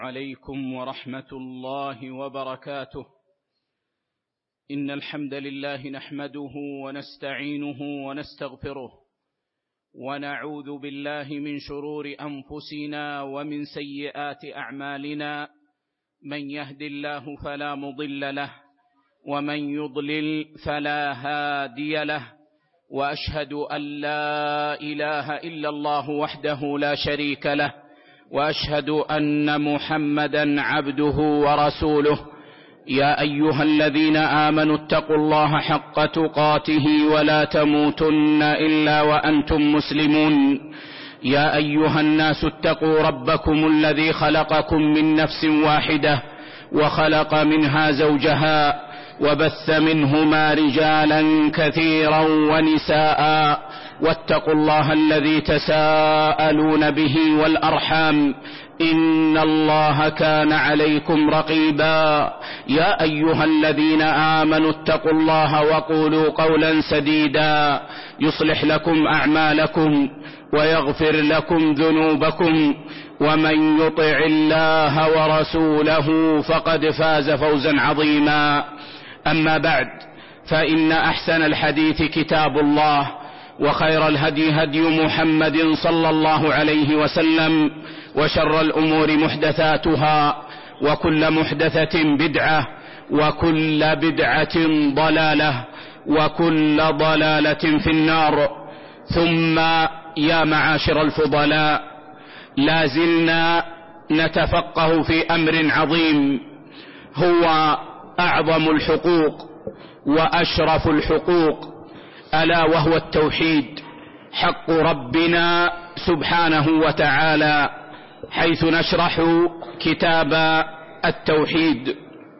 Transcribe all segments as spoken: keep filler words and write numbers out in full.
عليكم ورحمة الله وبركاته. إن الحمد لله نحمده ونستعينه ونستغفره ونعوذ بالله من شرور أنفسنا ومن سيئات أعمالنا، من يهد الله فلا مضل له ومن يضلل فلا هادي له، وأشهد أن لا إله إلا الله وحده لا شريك له، وأشهد أن محمدًا عبده ورسوله. يا أيها الذين آمنوا اتقوا الله حق تقاته ولا تموتن إلا وأنتم مسلمون. يا أيها الناس اتقوا ربكم الذي خلقكم من نفس واحدة وخلق منها زوجها وبث منهما رجالا كثيرا ونساء، واتقوا الله الذي تساءلون به والأرحام، إن الله كان عليكم رقيبا. يا أيها الذين آمنوا اتقوا الله وقولوا قولا سديدا يصلح لكم أعمالكم ويغفر لكم ذنوبكم، ومن يطع الله ورسوله فقد فاز فوزا عظيما. أما بعد، فإن أحسن الحديث كتاب الله، وخير الهدي هدي محمد صلى الله عليه وسلم، وشر الأمور محدثاتها، وكل محدثة بدعة، وكل بدعة ضلالة، وكل ضلالة في النار. ثم يا معاشر الفضلاء، لا زلنا نتفقه في أمر عظيم هو أعظم الحقوق وأشرف الحقوق، ألا وهو التوحيد، حق ربنا سبحانه وتعالى، حيث نشرح كتاب التوحيد.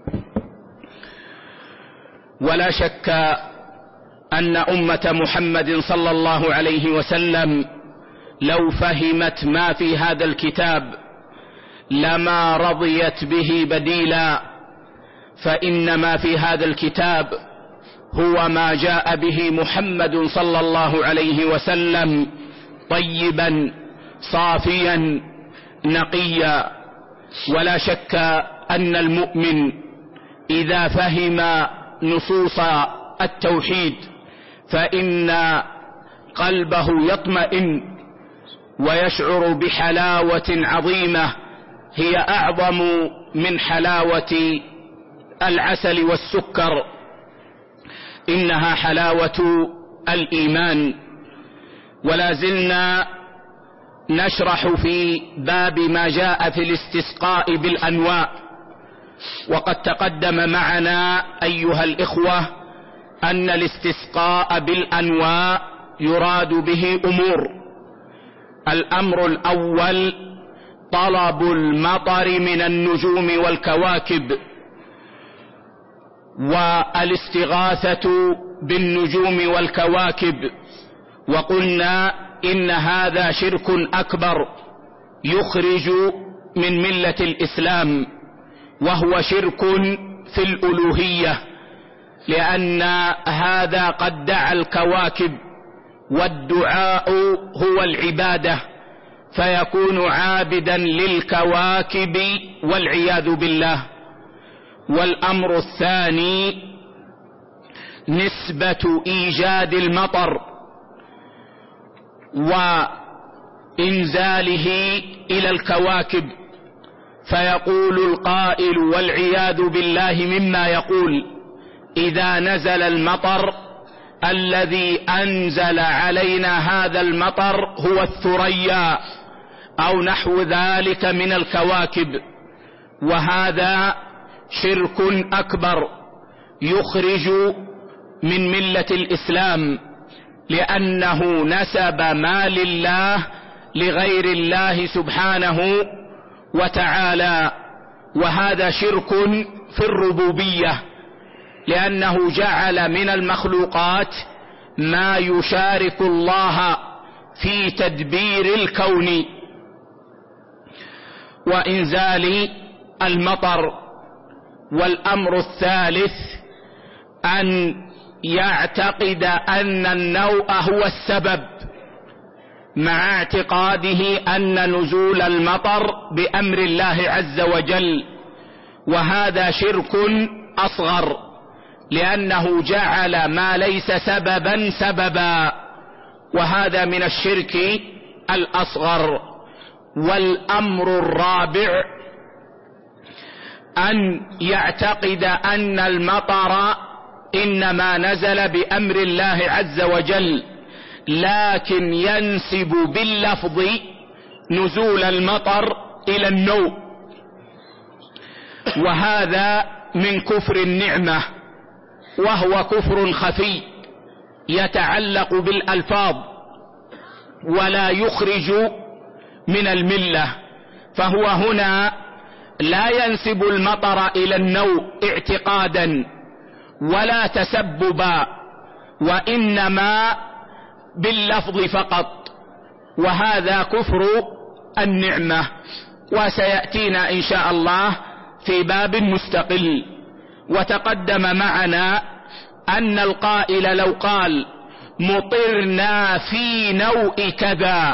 ولا شك أن أمة محمد صلى الله عليه وسلم لو فهمت ما في هذا الكتاب لما رضيت به بديلا، فإن ما في هذا الكتاب هو ما جاء به محمد صلى الله عليه وسلم، طيبا صافيا نقيا. ولا شك أن المؤمن إذا فهم نصوص التوحيد فإن قلبه يطمئن ويشعر بحلاوة عظيمة هي أعظم من حلاوة العسل والسكر، إنها حلاوة الإيمان. ولا زلنا نشرح في باب ما جاء في الاستسقاء بالأنواء، وقد تقدم معنا أيها الإخوة أن الاستسقاء بالأنواء يراد به أمور. الأمر الأول طلب المطر من النجوم والكواكب، والاستغاثة بالنجوم والكواكب، وقلنا إن هذا شرك أكبر يخرج من ملة الإسلام، وهو شرك في الألوهية، لأن هذا قد دعا الكواكب، والدعاء هو العبادة، فيكون عابدا للكواكب والعياذ بالله. والأمر الثاني نسبة إيجاد المطر وإنزاله إلى الكواكب، فيقول القائل والعياذ بالله مما يقول: إذا نزل المطر الذي أنزل علينا هذا المطر هو الثريا أو نحو ذلك من الكواكب. وهذا شرك أكبر يخرج من ملة الإسلام، لأنه نسب ما لله لغير الله سبحانه وتعالى، وهذا شرك في الربوبية، لأنه جعل من المخلوقات ما يشارك الله في تدبير الكون وإنزال المطر. والأمر الثالث أن يعتقد أن النوء هو السبب، مع اعتقاده أن نزول المطر بأمر الله عز وجل، وهذا شرك أصغر، لأنه جعل ما ليس سببا سببا، وهذا من الشرك الأصغر. والأمر الرابع أن يعتقد أن المطر إنما نزل بأمر الله عز وجل، لكن ينسب باللفظ نزول المطر إلى النوء، وهذا من كفر النعمة، وهو كفر خفي يتعلق بالألفاظ ولا يخرج من الملة. فهو هنا لا ينسب المطر إلى النوء اعتقادا ولا تسببا، وإنما باللفظ فقط، وهذا كفر النعمة، وسيأتينا إن شاء الله في باب مستقل. وتقدم معنا أن القائل لو قال مطرنا في نوء كذا،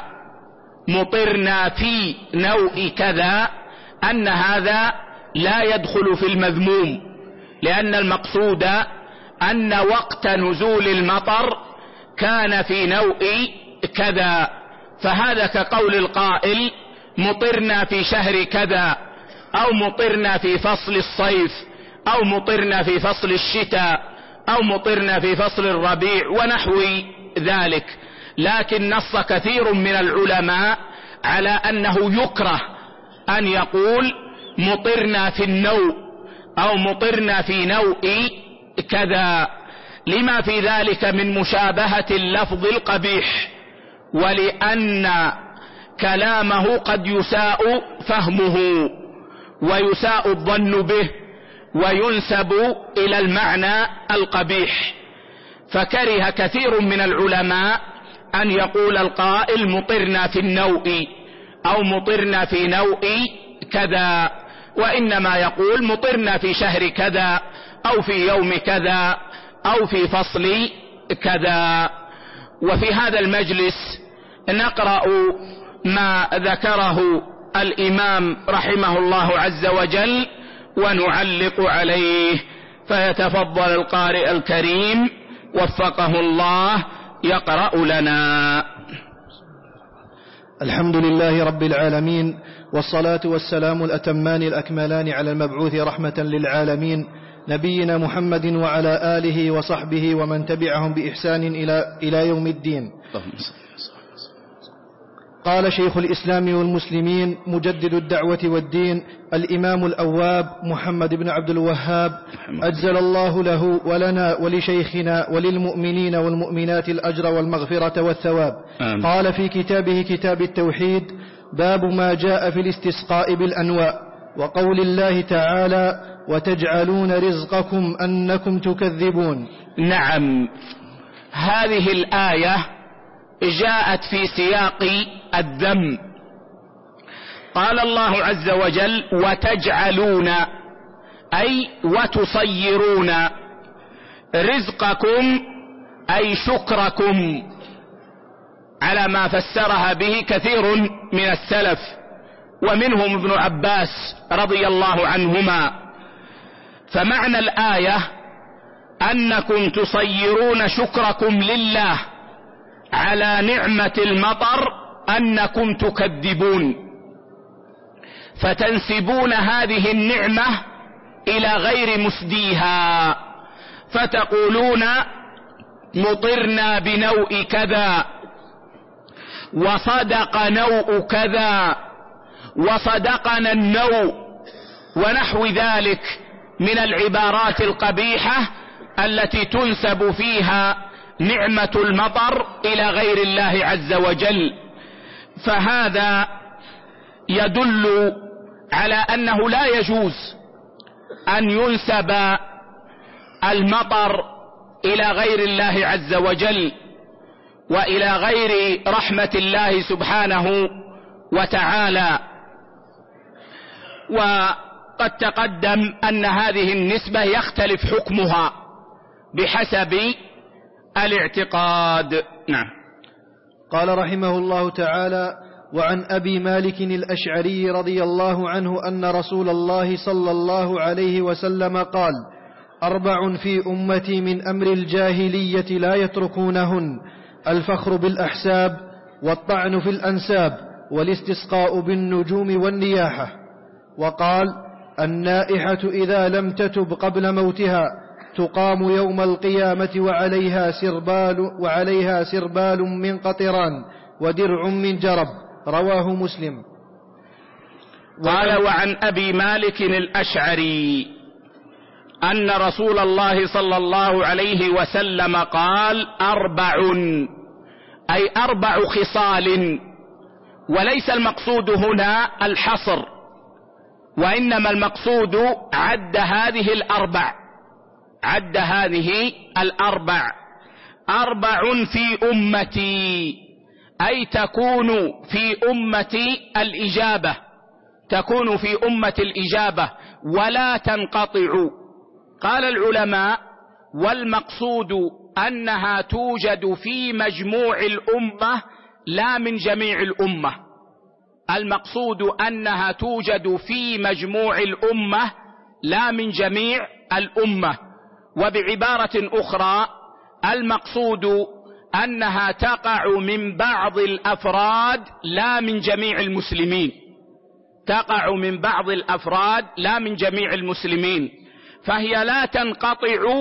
مطرنا في نوء كذا، أن هذا لا يدخل في المذموم، لأن المقصود أن وقت نزول المطر كان في نوء كذا، فهذا كقول القائل مطرنا في شهر كذا، أو مطرنا في فصل الصيف، أو مطرنا في فصل الشتاء، أو مطرنا في فصل الربيع ونحو ذلك. لكن نص كثير من العلماء على أنه يكره أن يقول مطرنا في النوء أو مطرنا في نوء كذا، لما في ذلك من مشابهة اللفظ القبيح، ولأن كلامه قد يساء فهمه ويساء الظن به وينسب إلى المعنى القبيح. فكره كثير من العلماء أن يقول القائل مطرنا في النوء أو مطرنا في نوء كذا، وإنما يقول مطرنا في شهر كذا أو في يوم كذا أو في فصل كذا. وفي هذا المجلس نقرأ ما ذكره الإمام رحمه الله عز وجل ونعلق عليه، فيتفضل القارئ الكريم وفقه الله يقرأ لنا. الحمد لله رب العالمين، والصلاة والسلام الأتمان الأكملان على المبعوث رحمة للعالمين، نبينا محمد وعلى آله وصحبه ومن تبعهم بإحسان إلى, إلى يوم الدين. قال شيخ الإسلام والمسلمين مجدد الدعوة والدين الإمام الأواب محمد بن عبد الوهاب، أجزل الله له ولنا ولشيخنا وللمؤمنين والمؤمنات الأجر والمغفرة والثواب. آمين. قال في كتابه كتاب التوحيد: باب ما جاء في الاستسقاء بالأنواء، وقول الله تعالى: وتجعلون رزقكم أنكم تكذبون. نعم، هذه الآية جاءت في سياق الذم. قال الله عز وجل: وتجعلون، أي وتصيرون، رزقكم أي شكركم، على ما فسرها به كثير من السلف ومنهم ابن عباس رضي الله عنهما. فمعنى الآية أنكم تصيرون شكركم لله على نعمة المطر أنكم تكذبون، فتنسبون هذه النعمة إلى غير مسديها، فتقولون مطرنا بنوء كذا، وصدق نوء كذا، وصدقنا النوء، ونحو ذلك من العبارات القبيحة التي تنسب فيها نعمة المطر إلى غير الله عز وجل. فهذا يدل على أنه لا يجوز أن ينسب المطر إلى غير الله عز وجل وإلى غير رحمة الله سبحانه وتعالى. وقد تقدم أن هذه النسبة يختلف حكمها بحسب الاعتقاد. نعم. قال رحمه الله تعالى: وعن أبي مالك الأشعري رضي الله عنه أن رسول الله صلى الله عليه وسلم قال: أربع في أمتي من أمر الجاهلية لا يتركونهن: الفخر بالأحساب، والطعن في الأنساب، والاستسقاء بالنجوم والنياحة. وقال: النائحة إذا لم تتب قبل موتها تقام يوم القيامة وعليها سربال, وعليها سربال من قطران ودرع من جرب. رواه مسلم. قال: وعن أبي مالك الأشعري أن رسول الله صلى الله عليه وسلم قال: أربع، أي أربع خصال، وليس المقصود هنا الحصر، وإنما المقصود عد هذه الأربع، عد هذه الأربع. أربع في أمتي، أي تكون في أمتي الإجابة، تكون في أمة الإجابة ولا تنقطع. قال العلماء: والمقصود أنها توجد في مجموع الأمة لا من جميع الأمة. المقصود أنها توجد في مجموع الأمة لا من جميع الأمة. وبعبارة أخرى المقصود أنها تقع من بعض الأفراد لا من جميع المسلمين، تقع من بعض الأفراد لا من جميع المسلمين، فهي لا تنقطع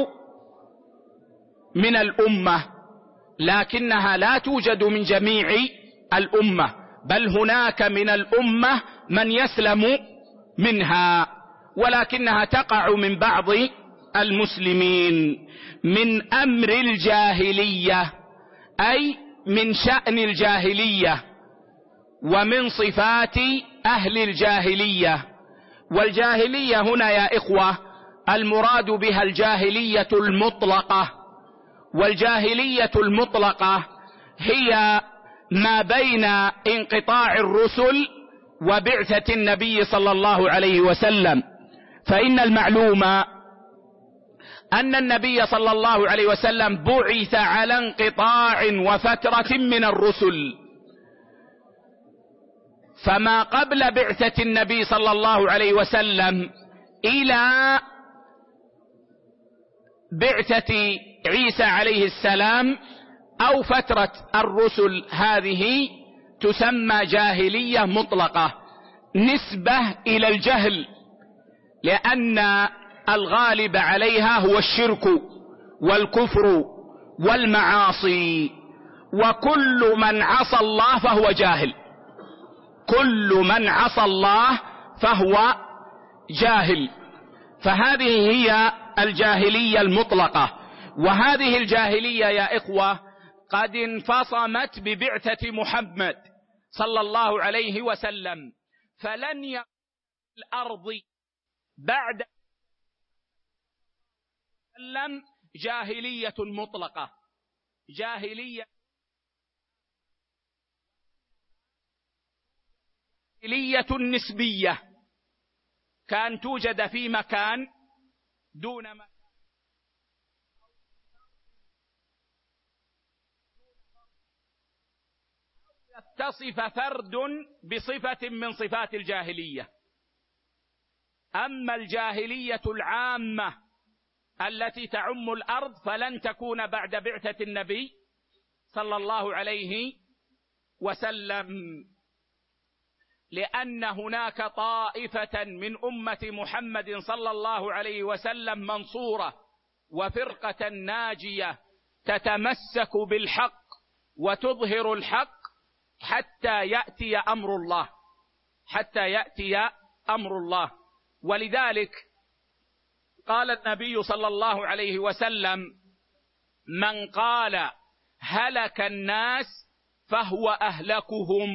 من الأمة، لكنها لا توجد من جميع الأمة، بل هناك من الأمة من يسلم منها، ولكنها تقع من بعض المسلمين. من أمر الجاهلية، أي من شأن الجاهلية، ومن صفات أهل الجاهلية. والجاهلية هنا يا إخوة المراد بها الجاهلية المطلقة، والجاهلية المطلقة هي ما بين انقطاع الرسل وبعثة النبي صلى الله عليه وسلم. فإن المعلوم أن النبي صلى الله عليه وسلم بعث على انقطاع وفترة من الرسل، فما قبل بعثة النبي صلى الله عليه وسلم إلى بعثة عيسى عليه السلام أو فترة الرسل هذه تسمى جاهلية مطلقة، نسبة إلى الجهل، لأن الغالب عليها هو الشرك والكفر والمعاصي، وكل من عصى الله فهو جاهل، كل من عصى الله فهو جاهل. فهذه هي الجاهلية المطلقة. وهذه الجاهلية يا إخوة قد انفصمت ببعثة محمد صلى الله عليه وسلم، فلن يكون الأرض بعد وسلم جاهلية مطلقة، جاهلية جاهلية نسبية، كان توجد في مكان دون مكان، يتصف فرد بصفة من صفات الجاهلية. أما الجاهلية العامة التي تعم الأرض فلن تكون بعد بعثة النبي صلى الله عليه وسلم، لأن هناك طائفة من أمة محمد صلى الله عليه وسلم منصورة وفرقة ناجية تتمسك بالحق وتظهر الحق حتى يأتي أمر الله، حتى يأتي أمر الله. ولذلك قال النبي صلى الله عليه وسلم: من قال هلك الناس فهو أهلكهم،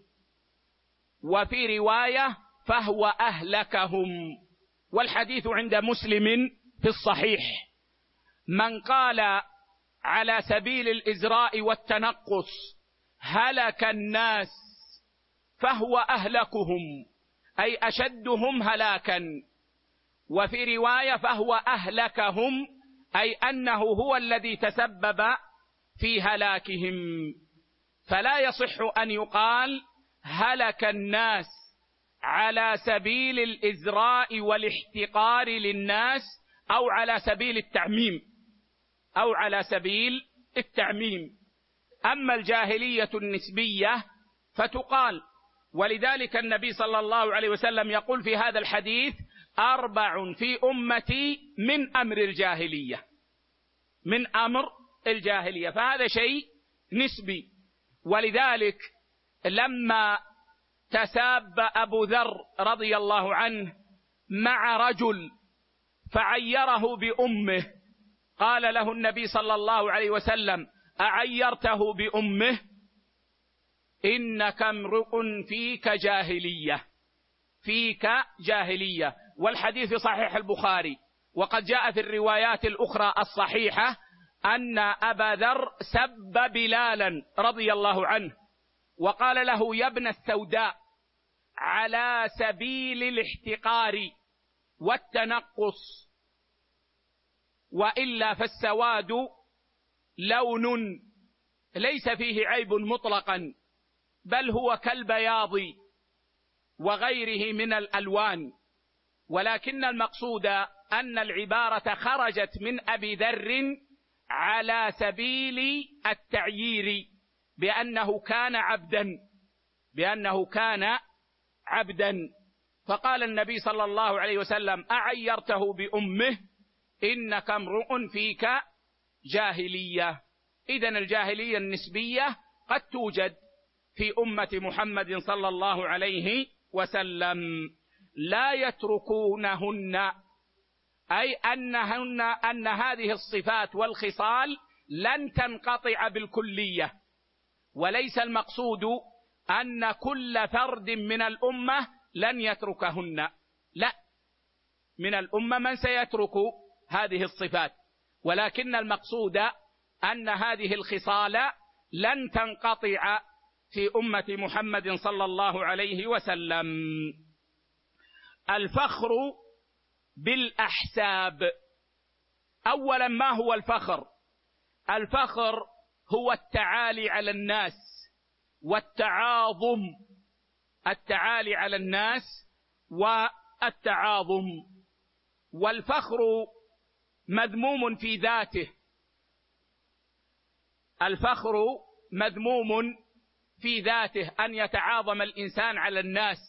وفي رواية فهو أهلكهم، والحديث عند مسلم في الصحيح. من قال على سبيل الإزراء والتنقص هلك الناس فهو أهلكهم، أي أشدهم هلاكا، وفي رواية فهو أهلكهم، أي أنه هو الذي تسبب في هلاكهم. فلا يصح أن يقال هلك الناس على سبيل الإزراء والاحتقار للناس أو على سبيل التعميم أو على سبيل التعميم. أما الجاهلية النسبية فتقال، ولذلك النبي صلى الله عليه وسلم يقول في هذا الحديث: أربع في أمتي من أمر الجاهلية، من أمر الجاهلية، فهذا شيء نسبي. ولذلك لما تساب أبو ذر رضي الله عنه مع رجل فعيره بأمه، قال له النبي صلى الله عليه وسلم: أعيرته بأمه؟ إنك امرؤ فيك جاهلية، فيك جاهلية. والحديث صحيح البخاري، وقد جاء في الروايات الأخرى الصحيحة أن أبا ذر سب بلالا رضي الله عنه وقال له: يا ابن السوداء، على سبيل الاحتقار والتنقص، وإلا فالسواد لون ليس فيه عيب مطلقا، بل هو كالبياض وغيره من الألوان. ولكن المقصود أن العبارة خرجت من أبي ذر على سبيل التعيير بأنه كان عبدا، بأنه كان عبدا. فقال النبي صلى الله عليه وسلم: أعيرته بأمه؟ إنك امرؤ فيك جاهلية. إذن الجاهلية النسبية قد توجد في أمة محمد صلى الله عليه وسلم، لا يتركونهن، أي أنهن أن هذه الصفات والخصال لن تنقطع بالكلية، وليس المقصود أن كل فرد من الأمة لن يتركهن، لا، من الأمة من سيترك هذه الصفات، ولكن المقصود أن هذه الخصال لن تنقطع في أمة محمد صلى الله عليه وسلم. الفخر بالأحساب. أولا، ما هو الفخر؟ الفخر هو التعالي على الناس والتعاظم، التعالي على الناس والتعاظم. والفخر مذموم في ذاته، الفخر مذموم في ذاته أن يتعاظم الإنسان على الناس.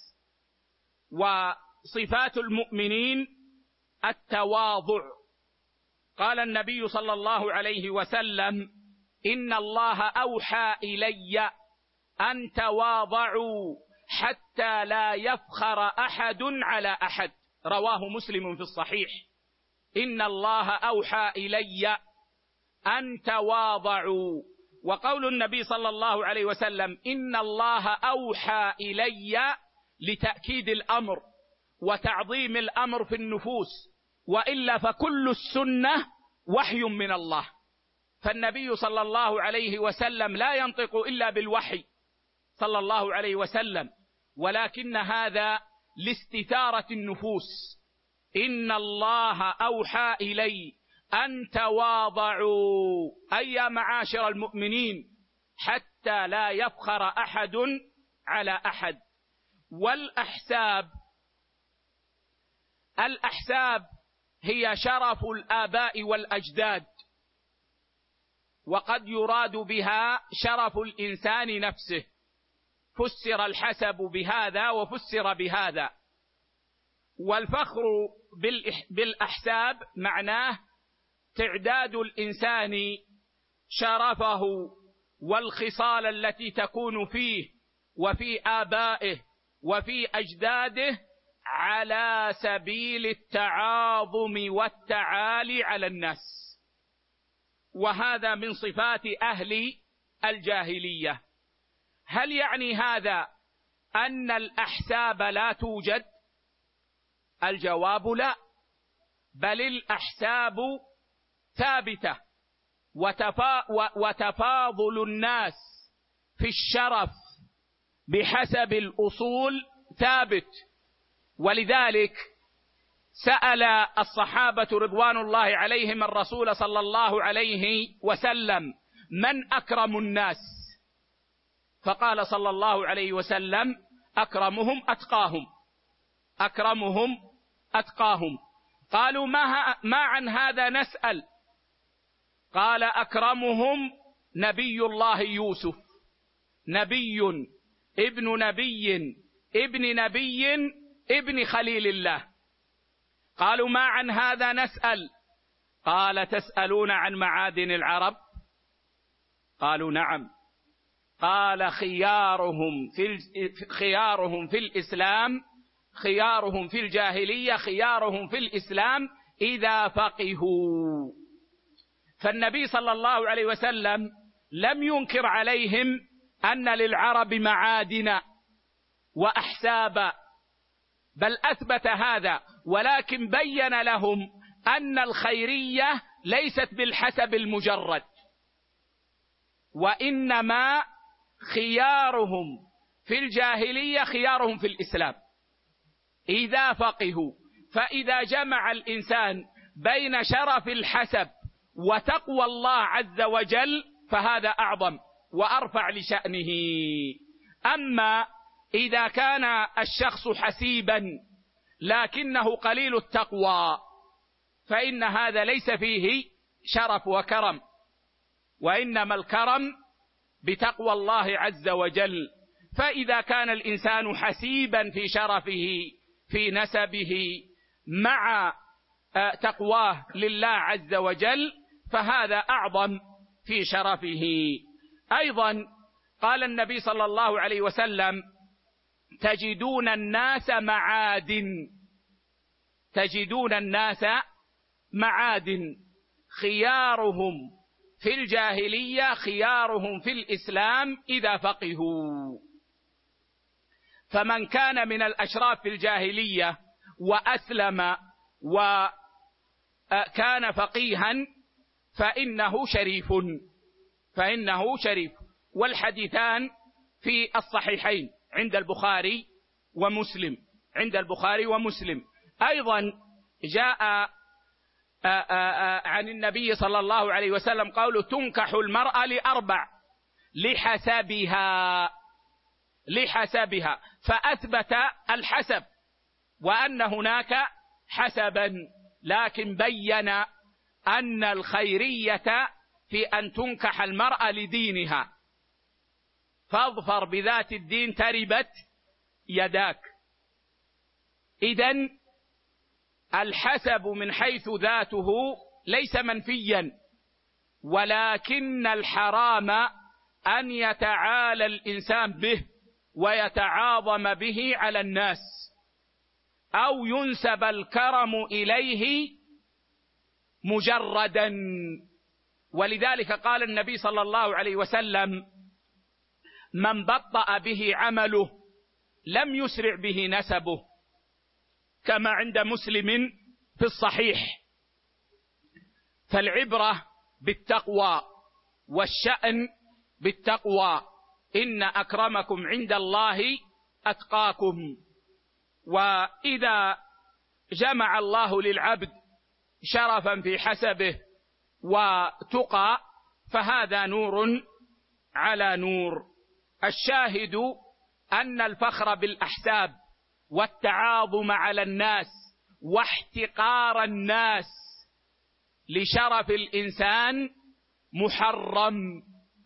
وصفات المؤمنين التواضع. قال النبي صلى الله عليه وسلم: إن الله أوحى إلي أن تواضعوا حتى لا يفخر أحد على أحد، رواه مسلم في الصحيح. إن الله أوحى إلي أن تواضعوا. وقول النبي صلى الله عليه وسلم إن الله أوحى إلي لتأكيد الأمر وتعظيم الأمر في النفوس، وإلا فكل السنة وحي من الله، فالنبي صلى الله عليه وسلم لا ينطق إلا بالوحي صلى الله عليه وسلم، ولكن هذا لاستثارة النفوس. إن الله أوحى إلي أن تواضعوا، أي يا معاشر المؤمنين، حتى لا يفخر أحد على أحد. والأحساب، الأحساب هي شرف الآباء والأجداد، وقد يراد بها شرف الإنسان نفسه، فسر الحسب بهذا وفسر بهذا. والفخر بالأحساب معناه تعداد الإنسان شرفه والخصال التي تكون فيه وفي آبائه وفي أجداده على سبيل التعاظم والتعالي على الناس، وهذا من صفات أهل الجاهلية. هل يعني هذا أن الأحساب لا توجد؟ الجواب لا، بل الأحساب ثابتة، وتفا وتفاضل الناس في الشرف بحسب الأصول ثابت. ولذلك سأل الصحابة رضوان الله عليهم الرسول صلى الله عليه وسلم: من أكرم الناس؟ فقال صلى الله عليه وسلم: أكرمهم أتقاهم، أكرمهم أتقاهم. قالوا: ما, ما عن هذا نسأل؟ قال: أكرمهم نبي الله يوسف، نبي ابن نبي ابن نبي ابن خليل الله. قالوا: ما عن هذا نسأل؟ قال: تسألون عن معادن العرب؟ قالوا: نعم. قال: خيارهم في خيارهم في الإسلام، خيارهم في الجاهلية، خيارهم في الإسلام إذا فقهوا. فالنبي صلى الله عليه وسلم لم ينكر عليهم أن للعرب معادن وأحسابا، بل أثبت هذا، ولكن بين لهم أن الخيرية ليست بالحسب المجرد، وإنما خيارهم في الجاهلية خيارهم في الإسلام إذا فقهوا. فإذا جمع الإنسان بين شرف الحسب وتقوى الله عز وجل فهذا أعظم وأرفع لشأنه. أما إذا كان الشخص حسيبا لكنه قليل التقوى فإن هذا ليس فيه شرف وكرم، وإنما الكرم بتقوى الله عز وجل. فإذا كان الإنسان حسيبا في شرفه في نسبه مع تقواه لله عز وجل فهذا أعظم في شرفه. أيضا قال النبي صلى الله عليه وسلم: تجدون الناس معادن، تجدون الناس معادن، خيارهم في الجاهلية خيارهم في الإسلام إذا فقهوا. فمن كان من الأشراف في الجاهلية وأسلم وكان فقيها فإنه شريف، فإنه شريف. والحديثان في الصحيحين عند البخاري ومسلم، عند البخاري ومسلم. أيضا جاء عن النبي صلى الله عليه وسلم قوله: تنكح المرأة لأربع لحسبها، لحسبها، فأثبت الحسب وأن هناك حسبا، لكن بين أن الخيرية في أن تنكح المرأة لدينها، فاظفر بذات الدين تربت يداك. إذن الحسب من حيث ذاته ليس منفيا، ولكن الحرام أن يتعالى الإنسان به ويتعاظم به على الناس، أو ينسب الكرم إليه مجردا. ولذلك قال النبي صلى الله عليه وسلم: من بطأ به عمله لم يسرع به نسبه، كما عند مسلم في الصحيح. فالعبرة بالتقوى والشأن بالتقوى، إن أكرمكم عند الله أتقاكم. وإذا جمع الله للعبد شرفا في حسبه وتقى فهذا نور على نور. الشاهد أن الفخر بالأحساب والتعاظم على الناس واحتقار الناس لشرف الإنسان محرم،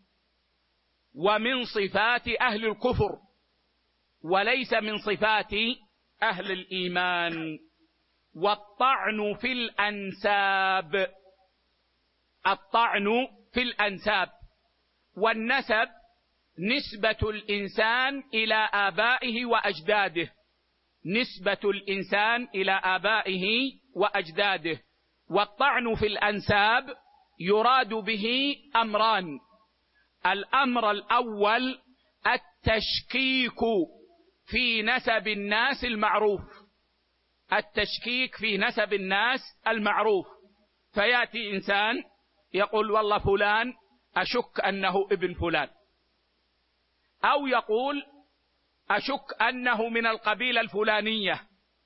ومن صفات أهل الكفر وليس من صفات أهل الإيمان. والطعن في الأنساب، الطعن في الأنساب والنسب نسبة الإنسان إلى آبائه وأجداده، نسبة الإنسان إلى آبائه وأجداده. والطعن في الأنساب يراد به أمران: الأمر الأول التشكيك في نسب الناس المعروف، التشكيك في نسب الناس المعروف، فيأتي إنسان يقول: والله فلان أشك أنه ابن فلان، أو يقول: أشك أنه من القبيلة الفلانية،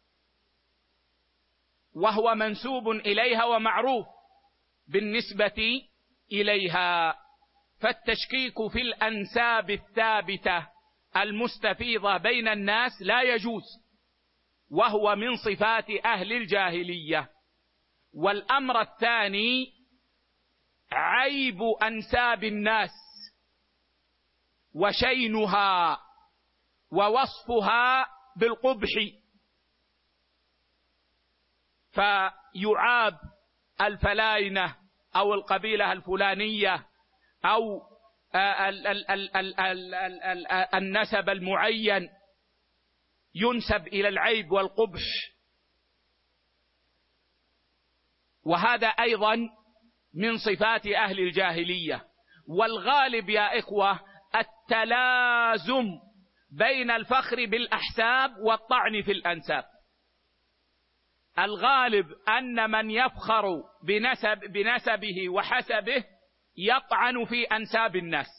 وهو منسوب إليها ومعروف بالنسبة إليها. فالتشكيك في الأنساب الثابتة المستفيضة بين الناس لا يجوز، وهو من صفات أهل الجاهلية. والأمر الثاني عيب أنساب الناس وشينها ووصفها بالقبح، فيعاب الفلاينة أو القبيلة الفلانية أو النسب المعين ينسب إلى العيب والقبح، وهذا أيضا من صفات أهل الجاهلية. والغالب يا إخوة التلازم بين الفخر بالأحساب والطعن في الأنساب. الغالب أن من يفخر بنسب بنسبه وحسبه يطعن في أنساب الناس،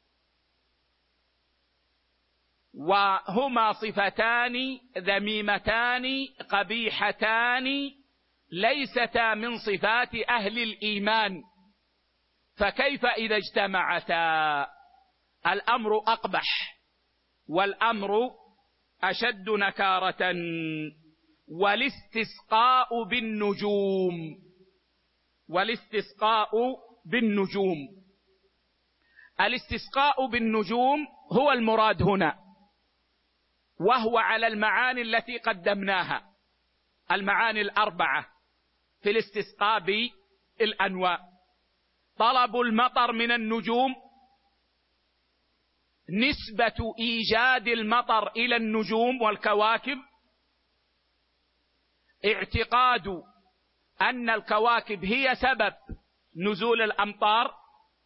وهما صفتان ذميمتان قبيحتان ليستا من صفات أهل الإيمان، فكيف إذا اجتمعتا؟ الأمر أقبح والأمر أشد نكارة. والاستسقاء بالنجوم والاستسقاء بالنجوم الاستسقاء بالنجوم هو المراد هنا، وهو على المعاني التي قدمناها، المعاني الأربعة في الاستسقاء بالأنواع: طلب المطر من النجوم، نسبة إيجاد المطر إلى النجوم والكواكب، اعتقاد أن الكواكب هي سبب نزول الأمطار،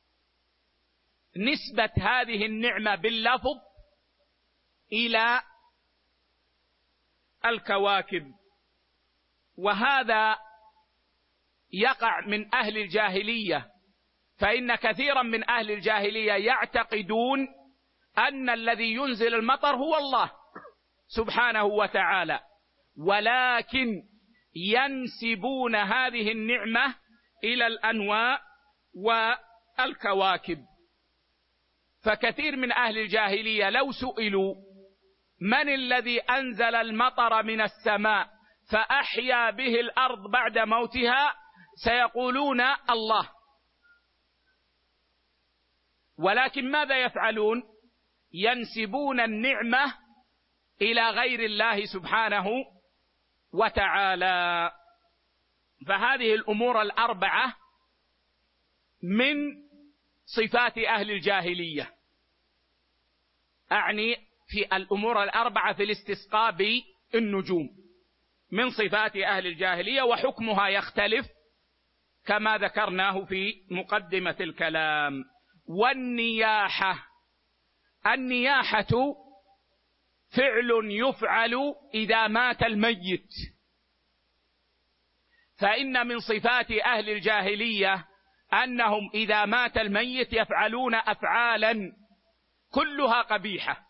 نسبة هذه النعمة باللفظ إلى الكواكب. وهذا يقع من أهل الجاهلية، فإن كثيرا من أهل الجاهلية يعتقدون أن الذي ينزل المطر هو الله سبحانه وتعالى، ولكن ينسبون هذه النعمة إلى الأنواع والكواكب. فكثير من أهل الجاهلية لو سئلوا من الذي أنزل المطر من السماء فأحيا به الأرض بعد موتها سيقولون الله، ولكن ماذا يفعلون؟ ينسبون النعمة إلى غير الله سبحانه وتعالى. فهذه الأمور الأربعة من صفات أهل الجاهلية، أعني في الأمور الأربعة في الاستسقاء بالنجوم من صفات أهل الجاهلية، وحكمها يختلف كما ذكرناه في مقدمة الكلام. والنياحة، النياحة فعل يفعل إذا مات الميت، فإن من صفات أهل الجاهلية أنهم إذا مات الميت يفعلون أفعالا كلها قبيحة،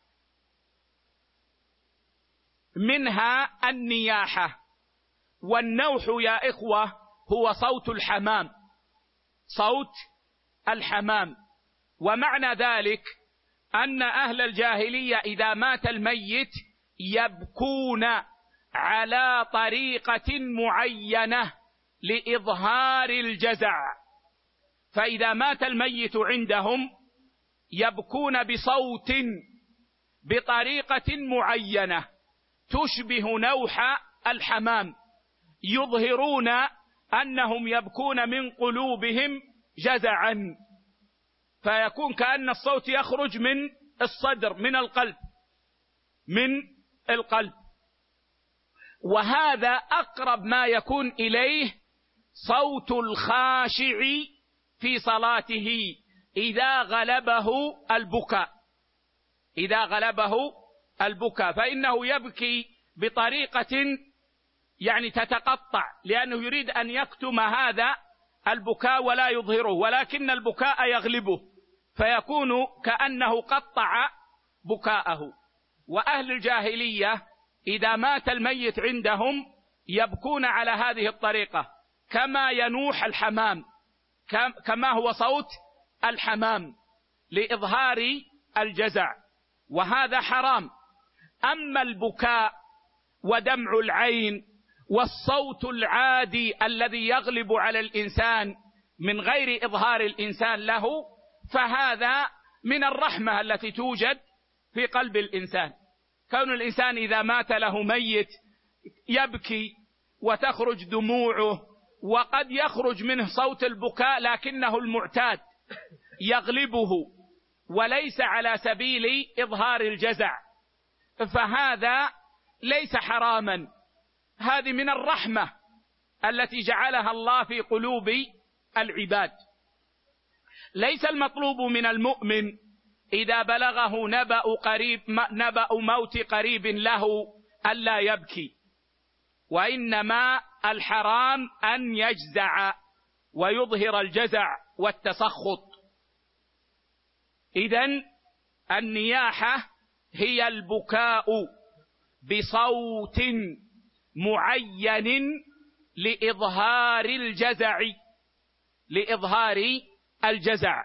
منها النياحة. والنوح يا إخوة هو صوت الحمام، صوت الحمام. ومعنى ذلك أن أهل الجاهلية إذا مات الميت يبكون على طريقة معينة لإظهار الجزع، فإذا مات الميت عندهم يبكون بصوت بطريقة معينة تشبه نوح الحمام، يظهرون أنهم يبكون من قلوبهم جزعا، فيكون كأن الصوت يخرج من الصدر، من القلب من القلب وهذا أقرب ما يكون إليه صوت الخاشع في صلاته إذا غلبه البكاء إذا غلبه البكاء فإنه يبكي بطريقة يعني تتقطع، لأنه يريد أن يكتم هذا البكاء ولا يظهره، ولكن البكاء يغلبه فيكون كأنه قطع بكاءه. وأهل الجاهلية إذا مات الميت عندهم يبكون على هذه الطريقة كما ينوح الحمام، كما هو صوت الحمام، لإظهار الجزع، وهذا حرام. أما البكاء ودمع العين والصوت العادي الذي يغلب على الإنسان من غير إظهار الإنسان له، فهذا من الرحمة التي توجد في قلب الإنسان. كون الإنسان إذا مات له ميت يبكي وتخرج دموعه، وقد يخرج منه صوت البكاء لكنه المعتاد يغلبه وليس على سبيل إظهار الجزع، فهذا ليس حراما. هذه من الرحمة التي جعلها الله في قلوب العباد. ليس المطلوب من المؤمن إذا بلغه نبأ قريب نبأ موت قريب له ألا يبكي، وإنما الحرام أن يجزع ويظهر الجزع والتسخط. إذن النياحة هي البكاء بصوت معين لإظهار الجزع لإظهار الجزع.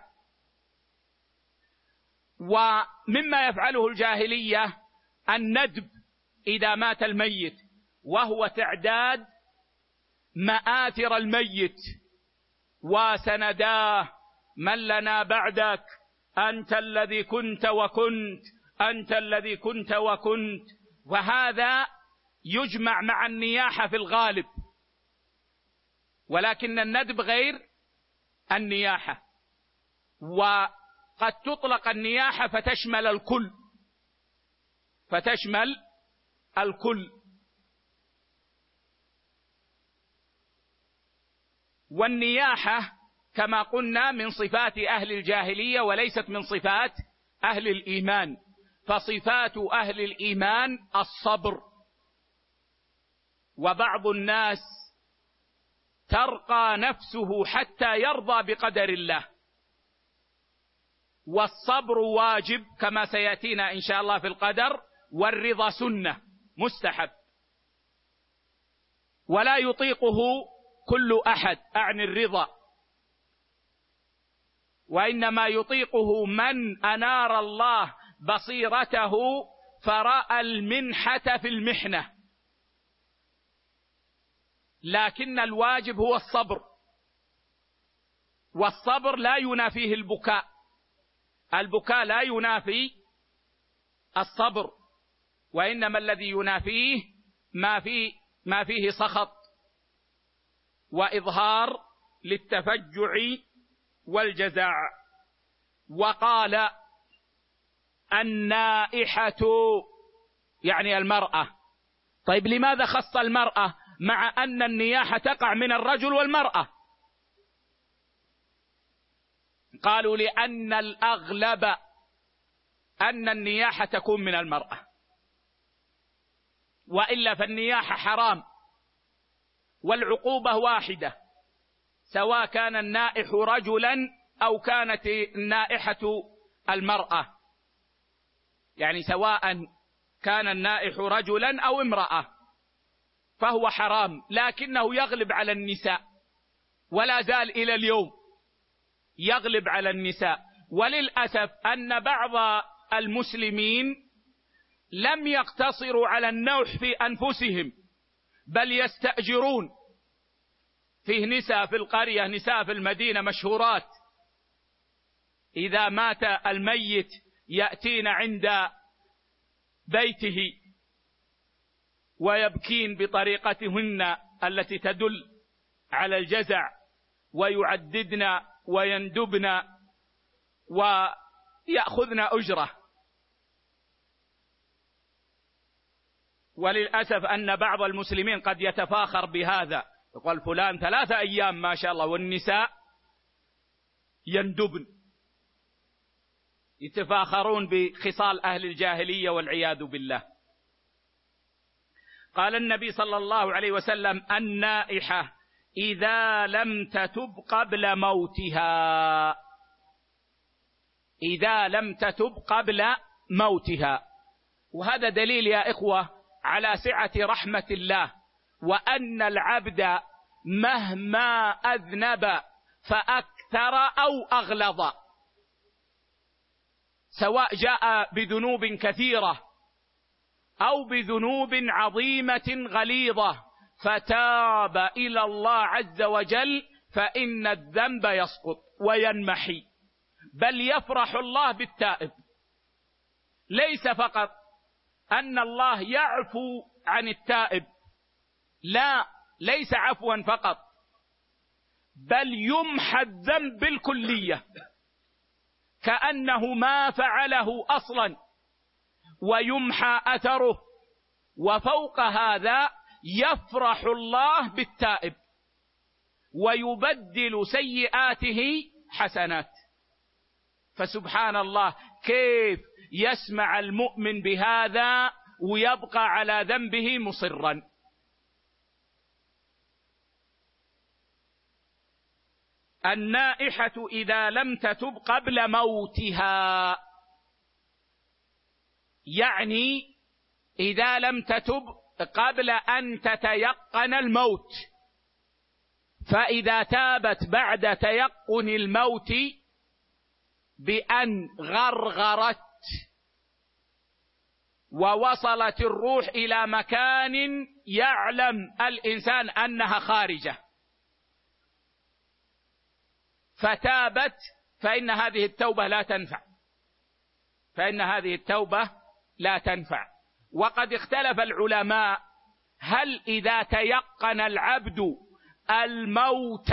ومما يفعله الجاهلية الندب إذا مات الميت، وهو تعداد مآثر الميت وسنداه: من لنا بعدك، أنت الذي كنت وكنت، أنت الذي كنت وكنت. وهذا يجمع مع النياحة في الغالب، ولكن الندب غير النياحة. وقد تطلق النياحة فتشمل الكل فتشمل الكل والنياحة كما قلنا من صفات أهل الجاهلية وليست من صفات أهل الإيمان. فصفات أهل الإيمان الصبر، وبعض الناس ترقى نفسه حتى يرضى بقدر الله، والصبر واجب كما سيأتينا إن شاء الله في القدر، والرضا سنة مستحب، ولا يطيقه كل أحد أعني الرضا، وإنما يطيقه من أنار الله بصيرته فرأى المنحة في المحنة. لكن الواجب هو الصبر، والصبر لا ينافيه البكاء، البكاء لا ينافي الصبر، وإنما الذي ينافيه ما فيه ما فيه سخط وإظهار للتفجع والجزع. وقال النائحة يعني المرأة. طيب لماذا خص المرأة مع أن النياحة تقع من الرجل والمرأة؟ قالوا لأن الأغلب أن النياحة تكون من المرأة، وإلا فالنياحة حرام والعقوبة واحدة، سواء كان النائح رجلا أو كانت النائحة المرأة، يعني سواء كان النائح رجلا أو امرأة فهو حرام، لكنه يغلب على النساء ولا زال إلى اليوم يغلب على النساء. وللأسف أن بعض المسلمين لم يقتصروا على النوح في أنفسهم، بل يستأجرون. فيه نساء في القرية، نساء في المدينة مشهورات، إذا مات الميت يأتين عند بيته ويبكين بطريقتهن التي تدل على الجزع، ويعددن ويندبن ويأخذن أجرة. وللأسف أن بعض المسلمين قد يتفاخر بهذا، يقول فلان ثلاثة أيام ما شاء الله، والنساء يندبن، يتفاخرون بخصال أهل الجاهلية والعياذ بالله. قال النبي صلى الله عليه وسلم النائحة إذا لم تتب قبل موتها، إذا لم تتب قبل موتها. وهذا دليل يا إخوة على سعة رحمة الله، وأن العبد مهما أذنب فأكثر أو أغلظ سواء جاء بذنوب كثيرة أو بذنوب عظيمة غليظة فتاب إلى الله عز وجل فإن الذنب يسقط وينمحي، بل يفرح الله بالتائب. ليس فقط أن الله يعفو عن التائب، لا، ليس عفوا فقط، بل يمحى الذنب بالكلية كأنه ما فعله أصلا، ويمحى أثره. وفوق هذا يفرح الله بالتائب ويبدل سيئاته حسنات. فسبحان الله، كيف يسمع المؤمن بهذا ويبقى على ذنبه مصرا؟ النائحة إذا لم تتب قبل موتها، يعني إذا لم تتب قبل أن تتيقن الموت، فإذا تابت بعد تيقن الموت بأن غرغرت ووصلت الروح إلى مكان يعلم الإنسان أنها خارجة فتابت، فإن هذه التوبة لا تنفع، فإن هذه التوبة لا تنفع. وقد اختلف العلماء هل إذا تيقن العبد الموت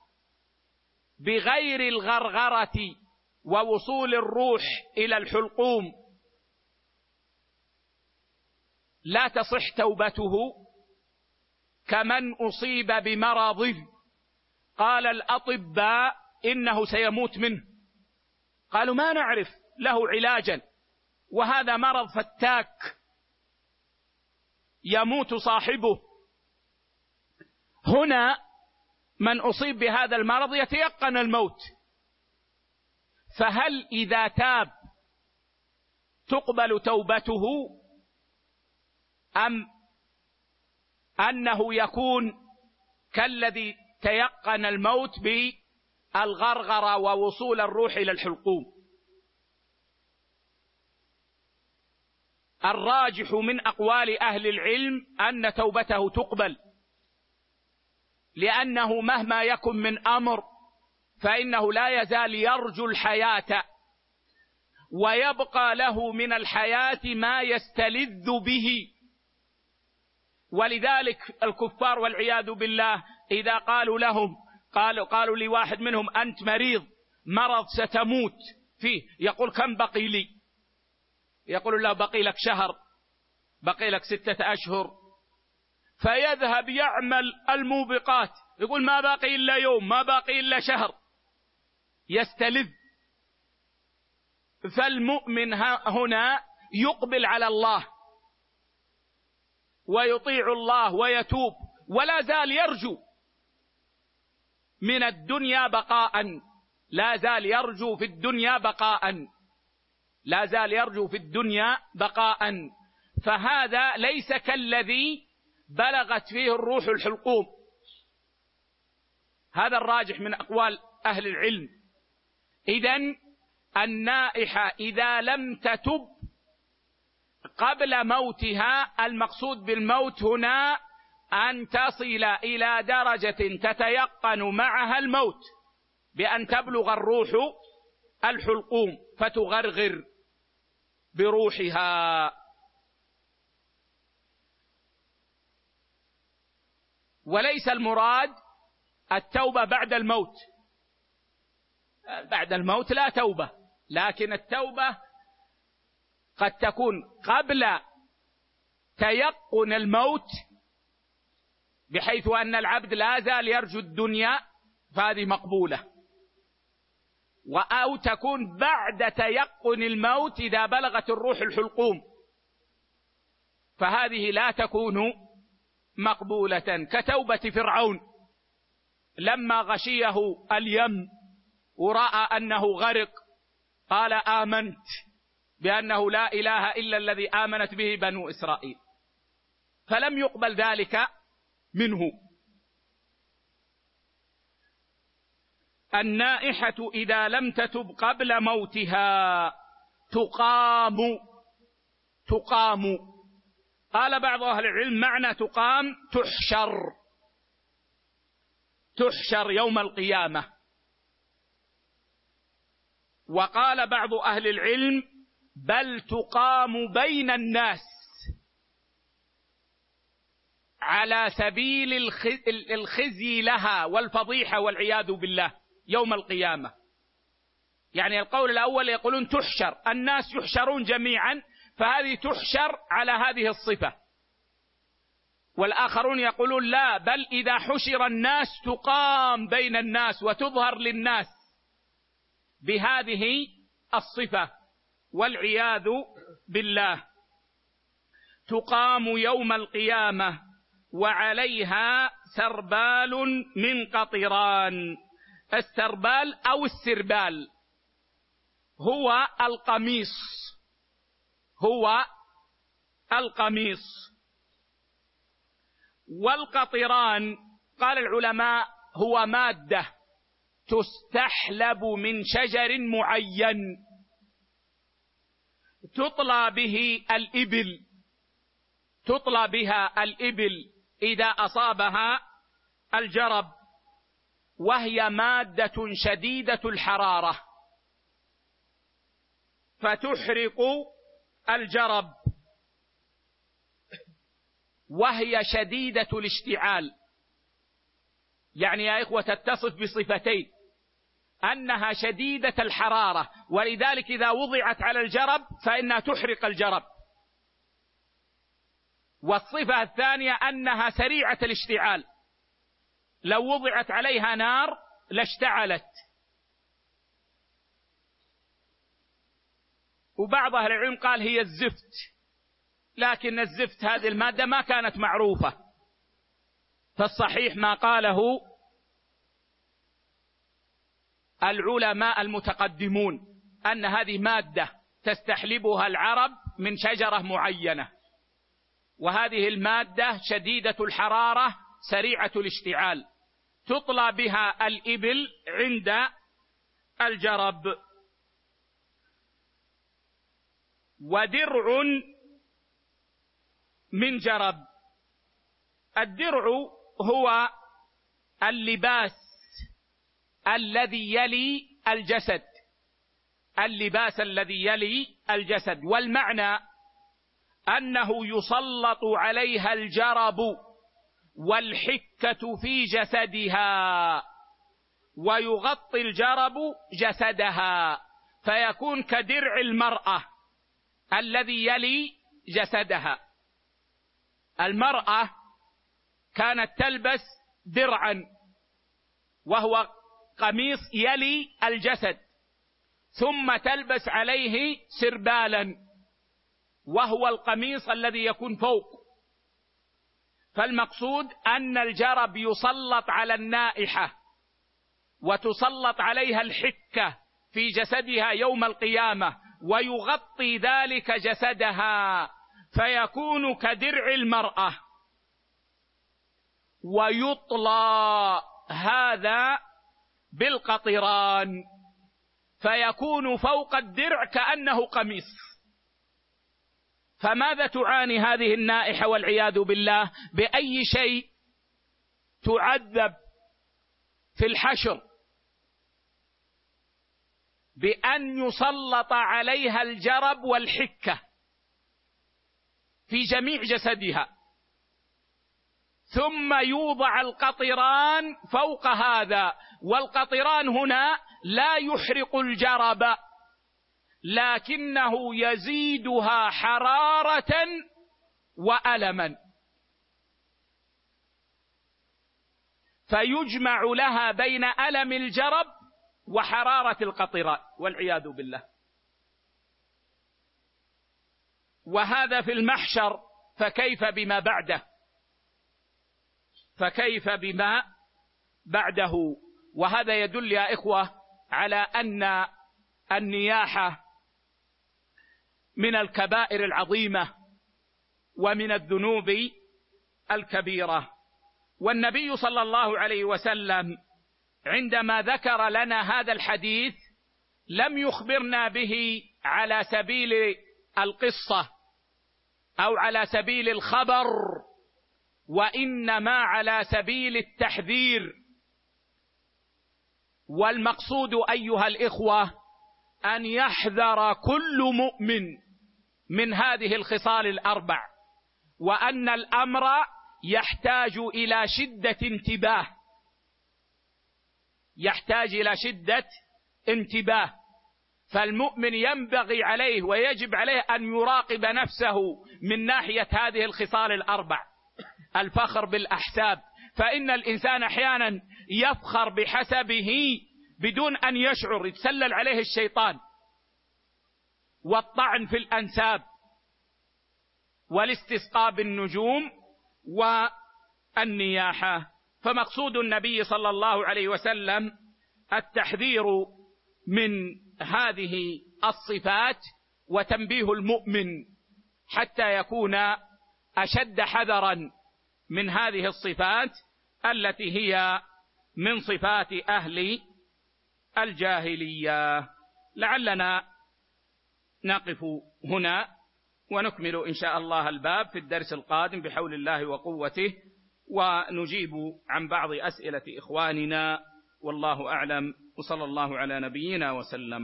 بغير الغرغرة ووصول الروح إلى الحلقوم لا تصح توبته كمن أصيب بمرض قال الأطباء إنه سيموت منه، قالوا ما نعرف له علاجا، وهذا مرض فتاك يموت صاحبه. هنا من أصيب بهذا المرض يتيقن الموت، فهل إذا تاب تقبل توبته أم أنه يكون كالذي تيقن الموت بالغرغرة ووصول الروح إلى الحلقوم؟ الراجح من أقوال أهل العلم أن توبته تقبل، لأنه مهما يكن من أمر فإنه لا يزال يرجو الحياة، ويبقى له من الحياة ما يستلذ به. ولذلك الكفار والعياذ بالله إذا قالوا لهم قالوا, قالوا لواحد منهم أنت مريض مرض ستموت فيه، يقول كم بقي لي؟ يقول له بقي لك شهر، بقي لك ستة أشهر، فيذهب يعمل الموبقات، يقول ما باقي إلا يوم، ما باقي إلا شهر، يستلذ. فالمؤمن هنا يقبل على الله ويطيع الله ويتوب، ولا زال يرجو من الدنيا بقاء، لا زال يرجو في الدنيا بقاء، لا زال يرجو في الدنيا بقاء. فهذا ليس كالذي بلغت فيه الروح الحلقوم. هذا الراجح من أقوال أهل العلم. إذن النائحة إذا لم تتب قبل موتها، المقصود بالموت هنا أن تصل إلى درجة تتيقن معها الموت بأن تبلغ الروح الحلقوم فتغرغر بروحها. وليس المراد التوبة بعد الموت، بعد الموت لا توبة، لكن التوبة قد تكون قبل تيقن الموت بحيث أن العبد لا زال يرجو الدنيا، فهذه مقبولة. أو تكون بعد تيقن الموت إذا بلغت الروح الحلقوم، فهذه لا تكون مقبولة، كتوبة فرعون لما غشيه اليم ورأى أنه غرق قال آمنت بأنه لا إله إلا الذي آمنت به بنو إسرائيل، فلم يقبل ذلك منه. النائحة إذا لم تتب قبل موتها تقام تقام. قال بعض أهل العلم معنى تقام تحشر تحشر يوم القيامة. وقال بعض أهل العلم بل تقام بين الناس على سبيل الخزي لها والفضيحة والعياذ بالله يوم القيامة. يعني القول الأول يقولون تحشر، الناس يحشرون جميعا، فهذه تحشر على هذه الصفة. والآخرون يقولون لا، بل إذا حشر الناس تقام بين الناس وتظهر للناس بهذه الصفة والعياذ بالله. تقام يوم القيامة وعليها سربال من قطران. السربال أو السربال هو القميص، هو القميص. والقطران قال العلماء هو مادة تستحلب من شجر معين تطلى به الإبل، تطلى بها الإبل إذا أصابها الجرب، وهي مادة شديدة الحرارة فتحرق الجرب، وهي شديدة الاشتعال. يعني يا إخوة تتصف بصفتين، أنها شديدة الحرارة، ولذلك إذا وضعت على الجرب فإنها تحرق الجرب. والصفة الثانية أنها سريعة الاشتعال، لو وضعت عليها نار لاشتعلت. وبعض أهل العلم قال هي الزفت، لكن الزفت هذه المادة ما كانت معروفة، فالصحيح ما قاله العلماء المتقدمون أن هذه مادة تستحلبها العرب من شجرة معينة، وهذه المادة شديدة الحرارة سريعة الاشتعال تطلى بها الإبل عند الجرب. ودرع من جرب. الدرع هو اللباس الذي يلي الجسد، اللباس الذي يلي الجسد. والمعنى أنه يسلط عليها الجرب والحكة في جسدها، ويغطي الجرب جسدها، فيكون كدرع المرأة الذي يلي جسدها. المرأة كانت تلبس درعا وهو قميص يلي الجسد، ثم تلبس عليه سربالا وهو القميص الذي يكون فوق. فالمقصود أن الجرب يسلط على النائحة وتسلط عليها الحكة في جسدها يوم القيامة، ويغطي ذلك جسدها فيكون كدرع المرأة. ويطلى هذا بالقطران فيكون فوق الدرع كأنه قميص. فماذا تعاني هذه النائحة والعياذ بالله؟ بأي شيء تعذب في الحشر؟ بأن يسلط عليها الجرب والحكة في جميع جسدها، ثم يوضع القطران فوق هذا. والقطران هنا لا يحرق الجرب، لكنه يزيدها حرارة وألما، فيجمع لها بين ألم الجرب وحرارة القطران والعياذ بالله. وهذا في المحشر، فكيف بما بعده؟ فكيف بما بعده؟ وهذا يدل يا إخوة على أن النياحة من الكبائر العظيمة ومن الذنوب الكبيرة. والنبي صلى الله عليه وسلم عندما ذكر لنا هذا الحديث لم يخبرنا به على سبيل القصة أو على سبيل الخبر، وإنما على سبيل التحذير. والمقصود أيها الإخوة أن يحذر كل مؤمن من هذه الخصال الأربع، وأن الأمر يحتاج إلى شدة انتباه، يحتاج إلى شدة انتباه. فالمؤمن ينبغي عليه ويجب عليه أن يراقب نفسه من ناحية هذه الخصال الأربع. الفخر بالأحساب، فإن الإنسان أحيانا يفخر بحسبه بدون أن يشعر، يتسلل عليه الشيطان. والطعن في الأنساب، والاستسقاء بالنجوم، والنياحة. فمقصود النبي صلى الله عليه وسلم التحذير من هذه الصفات، وتنبيه المؤمن حتى يكون أشد حذرا من هذه الصفات التي هي من صفات أهل الجاهلية. لعلنا نقف هنا ونكمل إن شاء الله الباب في الدرس القادم بحول الله وقوته، ونجيب عن بعض أسئلة إخواننا، والله أعلم، وصلى الله على نبينا وسلم.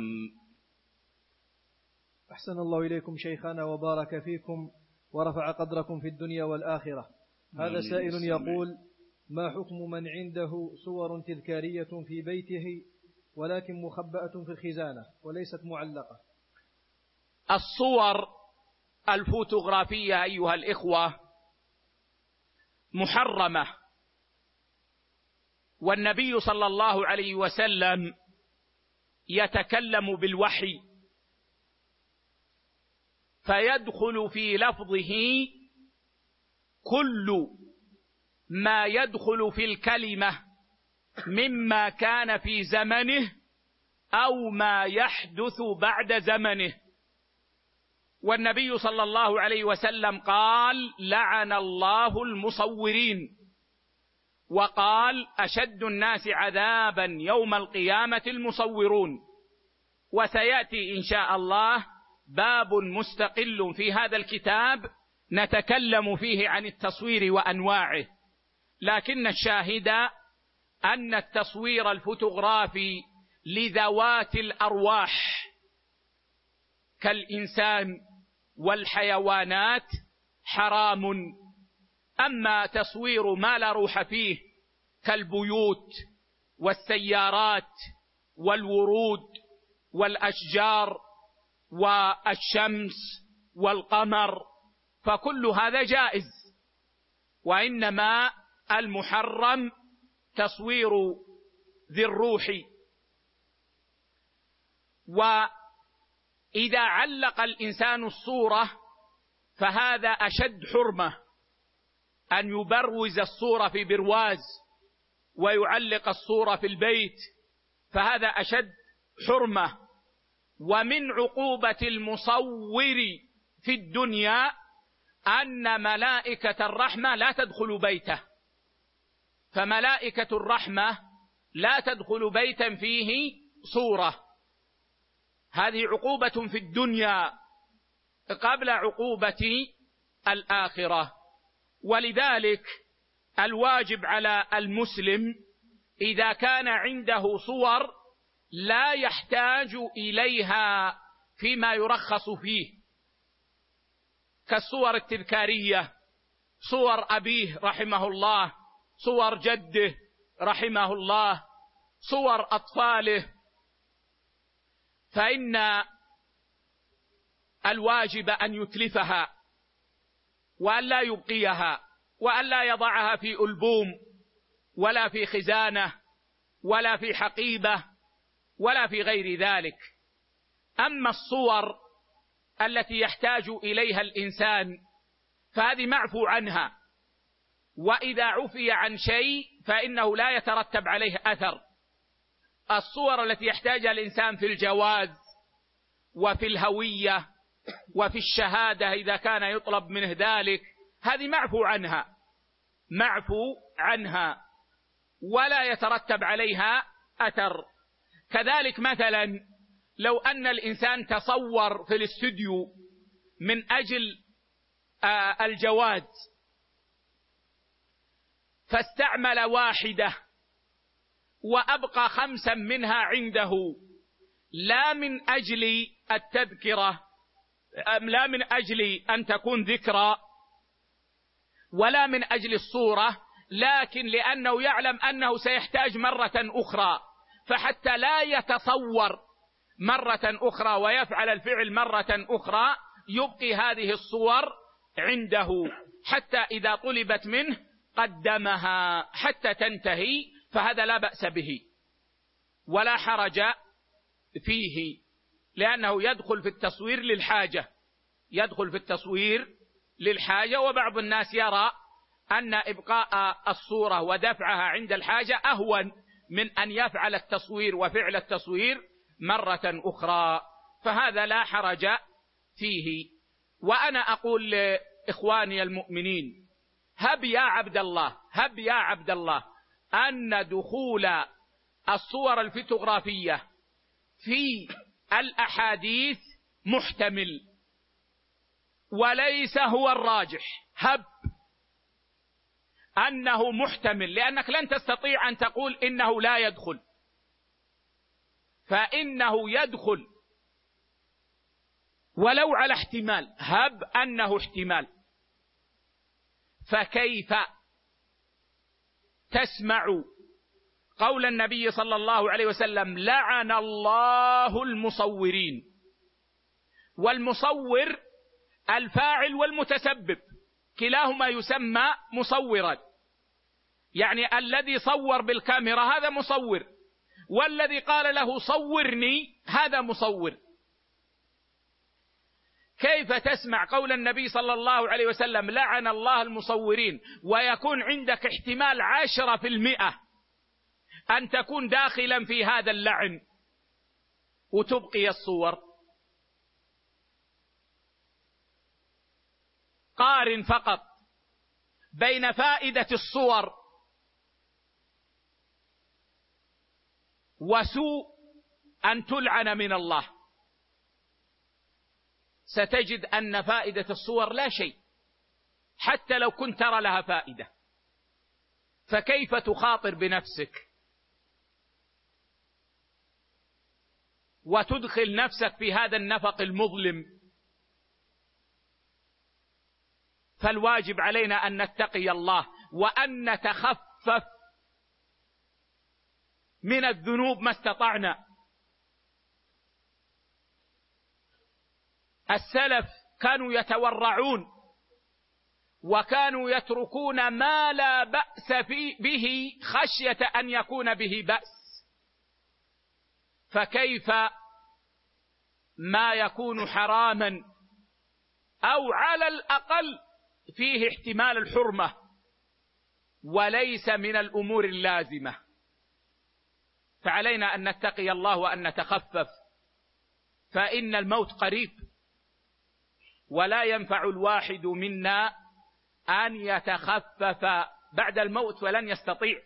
أحسن الله إليكم شيخنا وبارك فيكم ورفع قدركم في الدنيا والآخرة. هذا سائل يقول: ما حكم من عنده صور تذكارية في بيته ولكن مخبأة في الخزانة وليست معلقة؟ الصور الفوتوغرافية أيها الإخوة محرمة، والنبي صلى الله عليه وسلم يتكلم بالوحي، فيدخل في لفظه كل ما يدخل في الكلمة مما كان في زمنه أو ما يحدث بعد زمنه. والنبي صلى الله عليه وسلم قال: لعن الله المصورين، وقال: أشد الناس عذابا يوم القيامة المصورون. وسيأتي إن شاء الله باب مستقل في هذا الكتاب نتكلم فيه عن التصوير وأنواعه، لكن الشاهد أن التصوير الفوتوغرافي لذوات الأرواح كالإنسان والحيوانات حرام. أما تصوير ما لا روح فيه كالبيوت والسيارات والورود والأشجار والشمس والقمر فكل هذا جائز، وإنما المحرم تصوير ذي الروح. وإذا علق الإنسان الصورة فهذا أشد حرمة، أن يبروز الصورة في برواز ويعلق الصورة في البيت، فهذا أشد حرمة. ومن عقوبة المصور في الدنيا أن ملائكة الرحمة لا تدخل بيته، فملائكة الرحمة لا تدخل بيتا فيه صورة. هذه عقوبة في الدنيا قبل عقوبة الآخرة. ولذلك الواجب على المسلم إذا كان عنده صور لا يحتاج إليها فيما يرخص فيه، كالصور التذكارية، صور أبيه رحمه الله، صور جده رحمه الله، صور أطفاله، فإن الواجب أن يتلفها وأن لا يبقيها، وأن لا يضعها في ألبوم ولا في خزانة ولا في حقيبة ولا في غير ذلك. أما الصور التي يحتاج إليها الإنسان فهذه معفو عنها، وإذا عفي عن شيء فإنه لا يترتب عليه أثر. الصور التي يحتاجها الإنسان في الجواز وفي الهوية وفي الشهادة إذا كان يطلب منه ذلك، هذه معفو عنها معفو عنها ولا يترتب عليها أثر. كذلك مثلا لو أن الإنسان تصور في الاستوديو من أجل الجواز فاستعمل واحدة وأبقى خمسا منها عنده، لا من أجل التذكرة، لا من أجل أن تكون ذكرى، ولا من أجل الصورة، لكن لأنه يعلم أنه سيحتاج مرة أخرى، فحتى لا يتصور مرة أخرى ويفعل الفعل مرة أخرى يبقي هذه الصور عنده حتى إذا طلبت منه قدمها حتى تنتهي، فهذا لا بأس به ولا حرج فيه، لأنه يدخل في التصوير للحاجة، يدخل في التصوير للحاجة. وبعض الناس يرى أن إبقاء الصورة ودفعها عند الحاجة أهون من أن يفعل التصوير وفعل التصوير مرة أخرى، فهذا لا حرج فيه. وأنا أقول لإخواني المؤمنين، هب يا عبد الله، هب يا عبد الله أن دخول الصور الفوتوغرافية في الأحاديث محتمل وليس هو الراجح، هب أنه محتمل، لأنك لن تستطيع أن تقول إنه لا يدخل، فإنه يدخل ولو على احتمال، هب أنه احتمال. فكيف تسمع قول النبي صلى الله عليه وسلم لعن الله المصورين، والمصور الفاعل والمتسبب كلاهما يسمى مصورا، يعني الذي صور بالكاميرا هذا مصور، والذي قال له صورني هذا مصور. كيف تسمع قول النبي صلى الله عليه وسلم لعن الله المصورين ويكون عندك احتمال عشرة في المئة أن تكون داخلا في هذا اللعن وتبقي الصور؟ قارن فقط بين فائدة الصور وسوء أن تلعن من الله، ستجد أن فائدة الصور لا شيء حتى لو كنت ترى لها فائدة، فكيف تخاطر بنفسك وتدخل نفسك في هذا النفق المظلم؟ فالواجب علينا أن نتقي الله وأن نتخفف من الذنوب ما استطعنا. السلف كانوا يتورعون وكانوا يتركون ما لا بأس به خشية أن يكون به بأس، فكيف ما يكون حراما أو على الأقل فيه احتمال الحرمة وليس من الأمور اللازمة؟ فعلينا أن نتقي الله وأن نتخفف، فإن الموت قريب ولا ينفع الواحد منا أن يتخفف بعد الموت ولن يستطيع.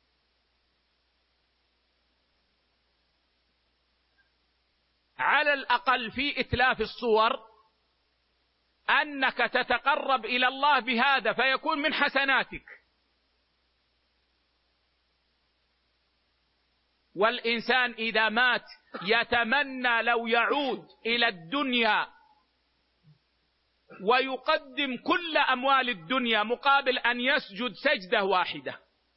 على الأقل في إتلاف الصور أنك تتقرب إلى الله بهذا فيكون من حسناتك. والإنسان إذا مات يتمنى لو يعود إلى الدنيا ويقدم كل أموال الدنيا مقابل أن يسجد سجدة واحدة.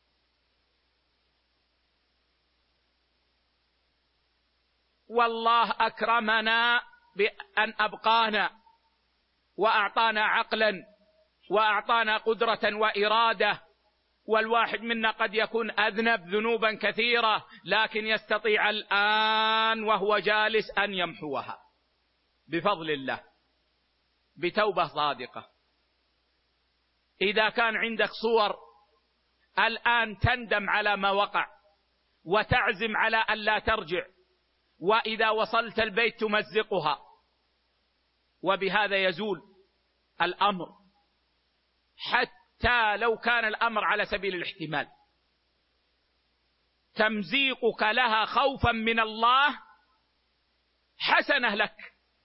والله أكرمنا بأن أبقانا وأعطانا عقلا وأعطانا قدرة وإرادة، والواحد منا قد يكون أذنب ذنوبا كثيرة لكن يستطيع الآن وهو جالس أن يمحوها بفضل الله بتوبة صادقة. إذا كان عندك صور الآن تندم على ما وقع وتعزم على أن لا ترجع، وإذا وصلت البيت تمزقها، وبهذا يزول الأمر حتى لو كان الأمر على سبيل الاحتمال. تمزيقك لها خوفا من الله حسنة لك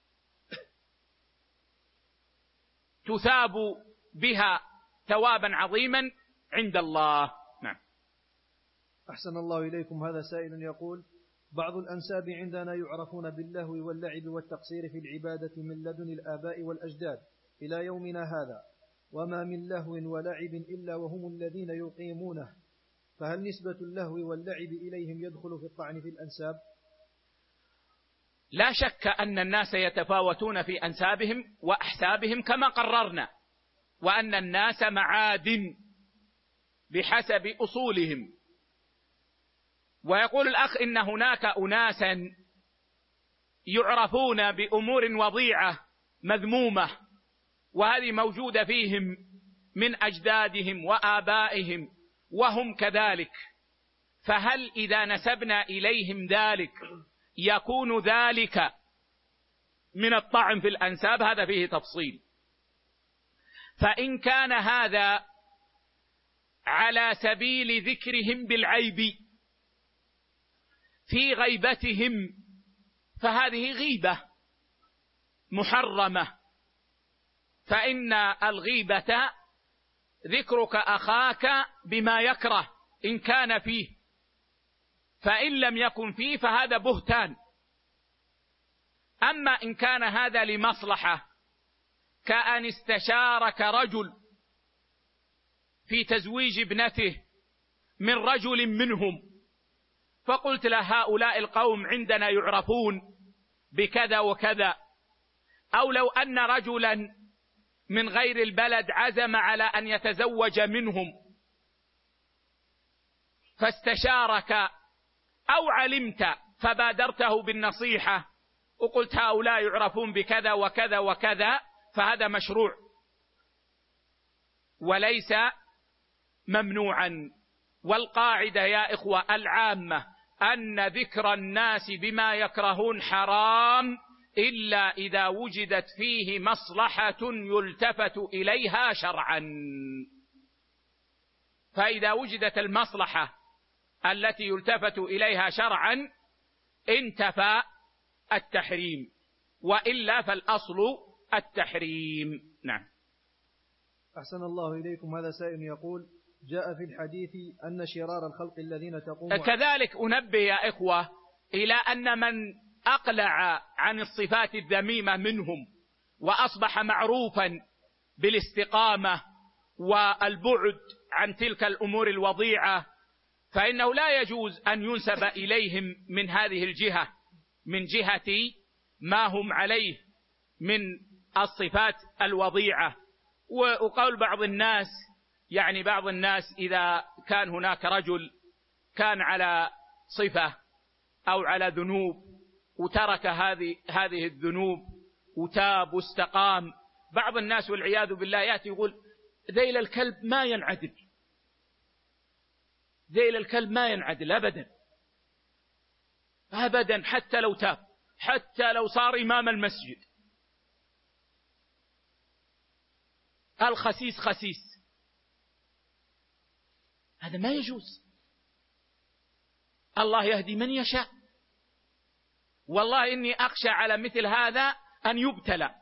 تثاب بها ثوابا عظيما عند الله. نعم. أحسن الله إليكم. هذا سائل يقول: بعض الأنساب عندنا يعرفون باللهو واللعب والتقصير في العبادة من لدن الآباء والأجداد إلى يومنا هذا، وما من لهو ولعب إلا وهم الذين يقيمونه، فهل نسبة اللهو واللعب إليهم يدخل في الطعن في الأنساب؟ لا شك أن الناس يتفاوتون في أنسابهم وأحسابهم كما قررنا، وأن الناس معادن بحسب أصولهم. ويقول الأخ إن هناك أناسا يعرفون بأمور وضيعة مذمومة، وهذه موجودة فيهم من أجدادهم وآبائهم وهم كذلك، فهل إذا نسبنا إليهم ذلك يكون ذلك من الطعن في الأنساب؟ هذا فيه تفصيل. فإن كان هذا على سبيل ذكرهم بالعيب في غيبتهم فهذه غيبة محرمة، فإن الغيبة ذكرك أخاك بما يكره إن كان فيه، فإن لم يكن فيه فهذا بهتان. أما إن كان هذا لمصلحة، كأن استشارك رجل في تزويج ابنته من رجل منهم، فقلت له هؤلاء القوم عندنا يعرفون بكذا وكذا، أو لو أن رجلا من غير البلد عزم على أن يتزوج منهم فاستشارك أو علمت فبادرته بالنصيحة وقلت هؤلاء يعرفون بكذا وكذا وكذا، فهذا مشروع وليس ممنوعا. والقاعدة يا إخوة العامة أن ذكر الناس بما يكرهون حرام إلا إذا وجدت فيه مصلحة يلتفت إليها شرعا. فإذا وجدت المصلحة التي يلتفت إليها شرعا انتفى التحريم، وإلا فالأصل التحريم. نعم. أحسن الله إليكم. هذا سائل يقول: جاء في الحديث أن شرار الخلق الذين تقوم كذلك أنبه يا إخوة إلى أن من أقلع عن الصفات الذميمة منهم وأصبح معروفا بالاستقامة والبعد عن تلك الأمور الوضيعة فإنه لا يجوز أن ينسب إليهم من هذه الجهة، من جهة ما هم عليه من الصفات الوضيعة. وقول بعض الناس، يعني بعض الناس إذا كان هناك رجل كان على صفة أو على ذنوب وترك هذه هذه الذنوب وتاب واستقام، بعض الناس والعياذ بالله يأتي يقول ذيل الكلب ما ينعدل، ذيل الكلب ما ينعدل أبدا أبدا، حتى لو تاب، حتى لو صار إمام المسجد، الخسيس خسيس. هذا ما يجوز. الله يهدي من يشاء، والله إني أخشى على مثل هذا أن يبتلى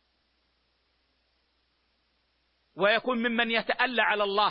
ويكون ممن يتألى على الله.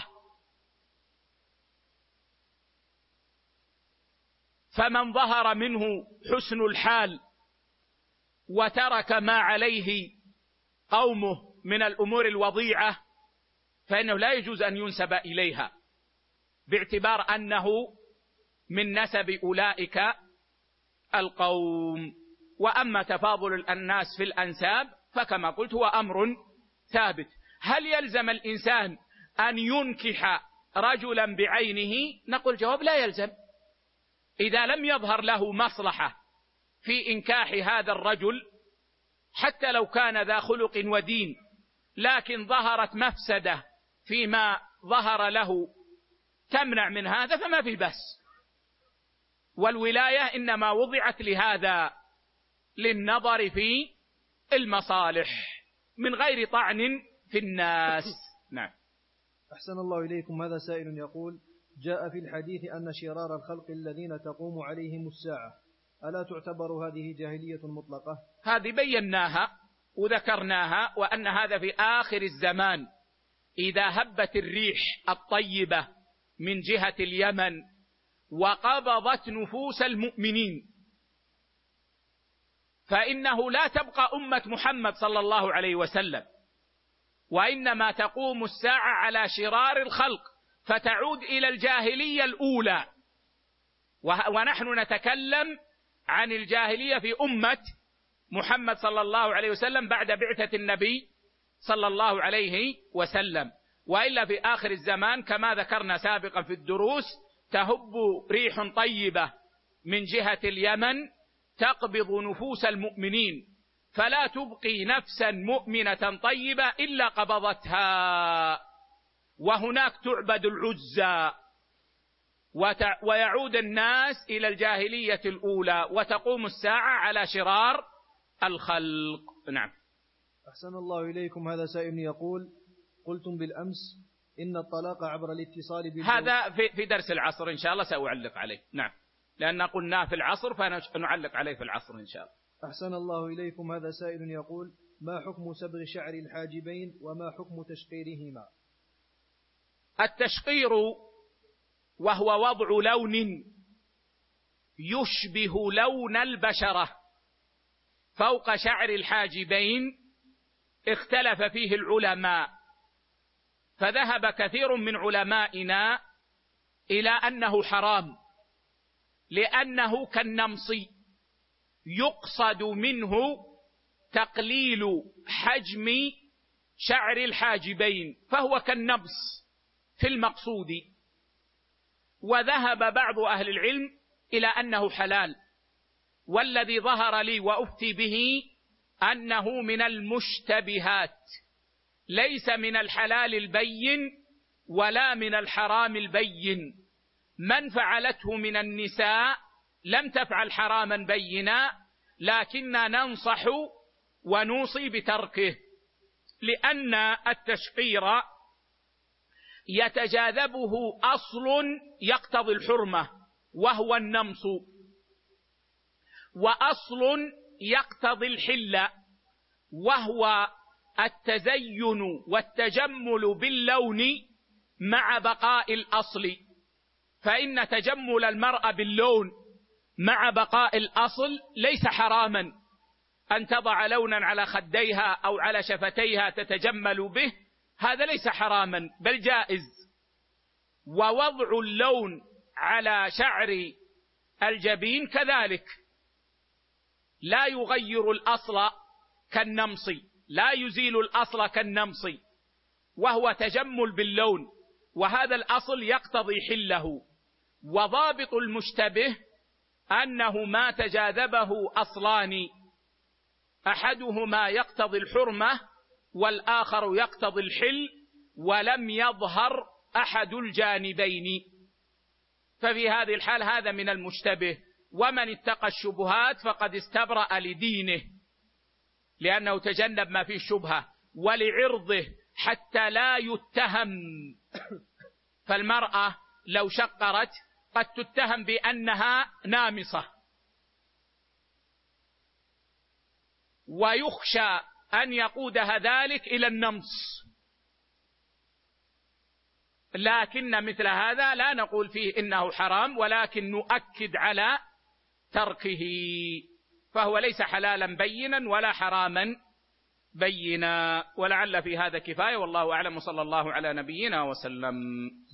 فمن ظهر منه حسن الحال وترك ما عليه قومه من الأمور الوضيعة فإنه لا يجوز أن ينسب إليها، باعتبار أنه من نسب أولئك القوم. وأما تفاضل الناس في الأنساب فكما قلت هو أمر ثابت. هل يلزم الإنسان أن ينكح رجلا بعينه؟ نقول جواب لا يلزم. إذا لم يظهر له مصلحة في إنكاح هذا الرجل حتى لو كان ذا خلق ودين، لكن ظهرت مفسدة فيما ظهر له تمنع من هذا فما في بس. والولاية إنما وضعت لهذا، للنظر في المصالح من غير طعن في الناس. نعم. أحسن الله إليكم. هذا سائل يقول: جاء في الحديث أن شرار الخلق الذين تقوم عليهم الساعة، ألا تعتبر هذه جاهلية مطلقة؟ هذه بيناها وذكرناها، وأن هذا في آخر الزمان إذا هبت الريح الطيبة من جهة اليمن وقبضت نفوس المؤمنين، فإنه لا تبقى أمة محمد صلى الله عليه وسلم، وإنما تقوم الساعة على شرار الخلق فتعود إلى الجاهلية الأولى. ونحن نتكلم عن الجاهلية في أمة محمد صلى الله عليه وسلم بعد بعثة النبي صلى الله عليه وسلم. وإلا في آخر الزمان كما ذكرنا سابقا في الدروس تهب ريح طيبة من جهة اليمن تقبض نفوس المؤمنين، فلا تبقي نفسا مؤمنة طيبة إلا قبضتها، وهناك تعبد العزى، ويعود الناس إلى الجاهلية الأولى، وتقوم الساعة على شرار الخلق. نعم. أحسن الله إليكم. هذا سائل يقول: قلتم بالأمس إن الطلاق عبر الاتصال بالزوج. هذا في, في درس العصر إن شاء الله سأعلق عليه. نعم، لأن قلناه في العصر فنعلق عليه في العصر إن شاء الله. أحسن الله إليكم. هذا سائل يقول: ما حكم صبغ شعر الحاجبين وما حكم تشقيرهما؟ التشقير وهو وضع لون يشبه لون البشرة فوق شعر الحاجبين اختلف فيه العلماء، فذهب كثير من علمائنا إلى أنه حرام، لأنه كالنمص يقصد منه تقليل حجم شعر الحاجبين، فهو كالنبص في المقصود. وذهب بعض أهل العلم إلى أنه حلال، والذي ظهر لي وأفتي به أنه من المشتبهات، ليس من الحلال البين ولا من الحرام البين. من فعلته من النساء لم تفعل حراما بينا، لكننا ننصح ونوصي بتركه، لأن التشقير يتجاذبه أصل يقتضي الحرمة وهو النمص، وأصل يقتضي الحل وهو التزين والتجمل باللون مع بقاء الأصل. فإن تجمل المرأة باللون مع بقاء الأصل ليس حراما، أن تضع لونا على خديها أو على شفتيها تتجمل به، هذا ليس حراما بل جائز. ووضع اللون على شعر الجبين كذلك لا يغير الأصل كالنمص، لا يزيل الأصل كالنمص، وهو تجمل باللون، وهذا الأصل يقتضي حله. وضابط المشتبه أنه ما تجاذبه أصلان، أحدهما يقتضي الحرمة والآخر يقتضي الحل، ولم يظهر أحد الجانبين، ففي هذه الحال هذا من المشتبه. ومن اتقى الشبهات فقد استبرأ لدينه، لأنه تجنب ما فيه شبهة، ولعرضه حتى لا يتهم. فالمرأة لو شقرت قد تتهم بأنها نامصة، ويخشى أن يقودها ذلك إلى النمص، لكن مثل هذا لا نقول فيه إنه حرام، ولكن نؤكد على تركه، فهو ليس حلالا بينا ولا حراما بينا. ولعل في هذا كفاية، والله أعلم، صلى الله على نبينا وسلم.